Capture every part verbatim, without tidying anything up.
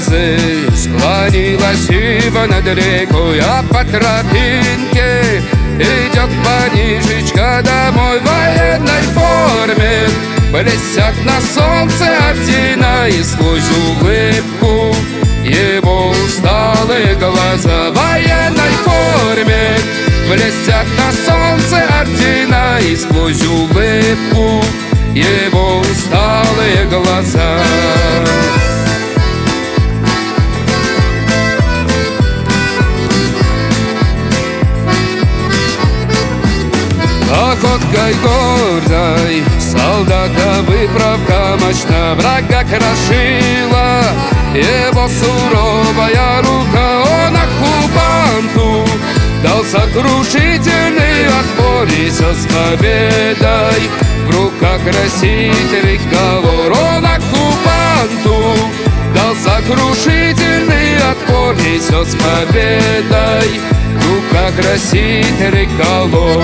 слезы. Склонилась ива над рекой, а по тропинке идет парнишечка домой в военной форме. Блестят на солнце ордена, и сквозь улыбку его усталые глаза в военной форме. Блестят на солнце ордена, и сквозь улыбку его усталые глаза. Походкой гордой солдата выправка мощна врага крошила. Его суровая рука, он оккупанту дал сокрушительный отпор, и все с победой в руках красит триколор. Он оккупанту дал сокрушительный отпор, и все с победой в руках красит триколор.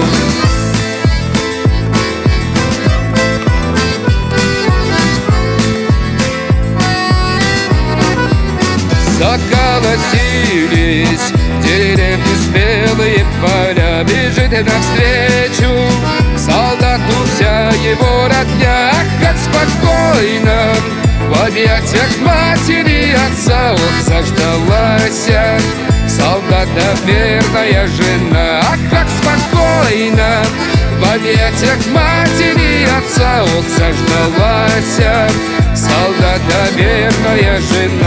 Заколосились в деревню спелые поля, бежит навстречу солдату вся его родня. Ах, как спокойно в объятиях матери и отца, ох, заждалась солдата верная жена. Ах, как спокойно в объятиях матери и отца, ох, заждалась солдата верная жена.